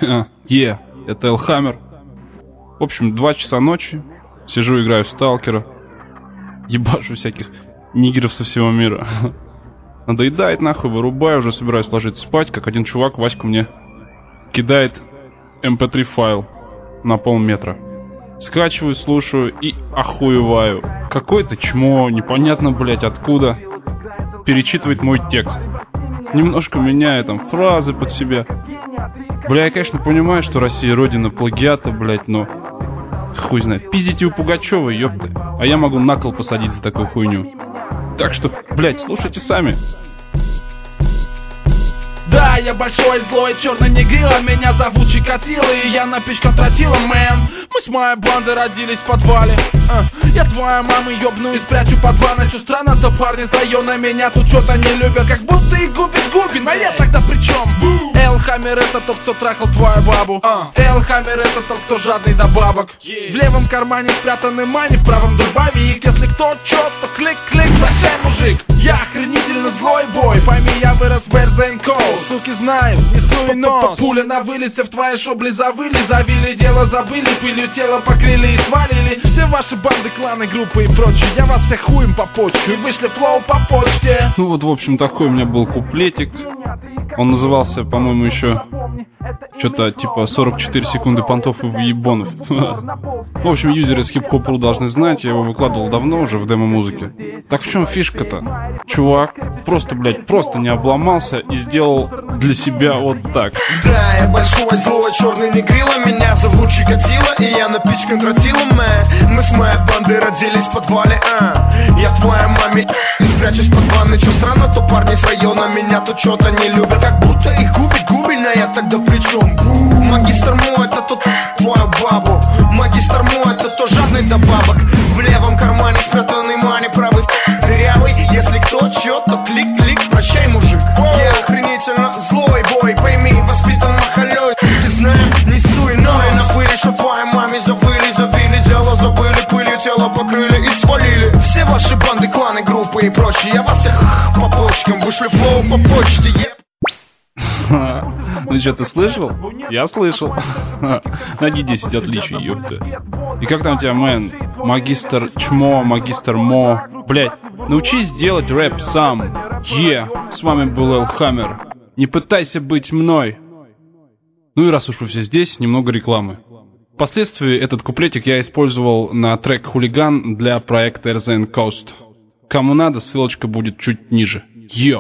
Это Элхаммер. В общем, 2 часа ночи. Сижу, играю в Сталкера. Ебашу всяких нигеров со всего мира. Надоедает нахуй, вырубаю, уже собираюсь ложиться спать, как один чувак, Васька, мне кидает mp3 файл на полметра. Скачиваю, слушаю и охуеваю. Какое-то чмо, непонятно, блять, откуда. Перечитывает мой текст. Немножко меняю там фразы под себя. Бля, я, конечно, понимаю, что Россия родина плагиата, блять, но... Хуй знает. Пиздите у Пугачева, ёпты. А я могу на кол посадить за такую хуйню. Так что, блять, слушайте сами. Да, я большой, злой, черный негрила. Меня зовут Чикатило, и я напичкан тротила, мэн. Мы с моей бандой родились в подвале. Я твою маму ёбну и спрячу под ванной. Чё странно, то парни с района меня тут что-то не любят. Как будто и Губин, а я тогда при чем? Элхаммер это тот, кто трахал твою бабу. Элхаммер это тот, кто жадный до бабок. В левом кармане спрятаны мани, в правом дробовик. Если кто чё, то клик-клик, прощай, мужик. Я охренительно злой бой, пойми, я вырос в Берзенко. Суки знают, несу и нос. Пуля на вылете в твои шобли завили, дело забыли, пылью тело покрыли и свалили. Все ваши банды, кланы, группы и прочее, я вас всех хуем по почту и вышли флоу по почте. Ну вот, в общем, такой у меня был куплетик. Он назывался, по-моему, еще что-то типа 44 секунды понтов и въебонов. В общем, юзеры с хип-хоп.ру должны знать, я его выкладывал давно уже в демо-музыке. Так в чем фишка-то? Чувак просто, блядь, просто не обломался и сделал для себя вот так. Да, я большой, злой, черный негрила. Меня зовут Чикатило, и я напичкан тротилом, мэн. Мы с моей бандой родились в подвале, Я твоей маме и спрячусь под ванной. Чё странно, то парни с района меня тут что-то не любят. Как будто их губин, а я тогда при чем? Магистр Мо, это тот твою бабу. Магистр Мо, это то жадный до бабок. В левом кармане спрятанный мани, правый дырявый. Если кто чё, то клик-клик, прощай, мужик. Я охренительно злой бой, пойми, воспитан махалёй. Ты знаешь, несу иное на пыли, что твоей маме завили, дело забыли, пылью тело покрыли и свалили. Все ваши банды, кланы, группы и прочее, я вас всех по почкам, вышли флоу по почте, Ну что, ты слышал? Я слышал. Найди 10 отличий, ёпта. И как там тебя, мэн? Магистр Чмо, магистр Мо. Блять, научись делать рэп сам. С вами был Элхаммер. Не пытайся быть мной. Ну и раз уж вы все здесь, немного рекламы. Впоследствии этот куплетик я использовал на трек «Хулиган» для проекта RZN Coast. Кому надо, ссылочка будет чуть ниже.